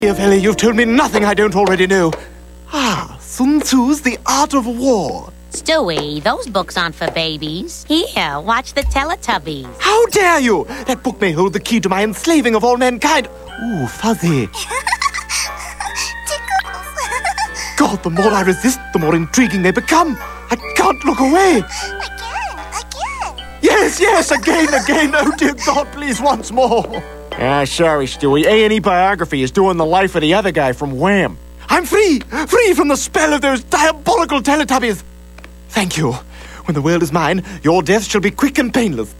Machiavelli, you've told me nothing I don't already know. Ah, Sun Tzu's The Art of War. Stewie, those books aren't for babies. Here, watch the Teletubbies. How dare you! That book may hold the key to my enslaving of all mankind. Ooh, fuzzy. God, the more I resist, the more intriguing they become. I can't look away. Again. Yes, again. Oh, dear God, please, once more. Sorry, Stewie. A&E Biography is doing the life of the other guy from Wham. I'm free from the spell of those diabolical Teletubbies. Thank you. When the world is mine, your death shall be quick and painless.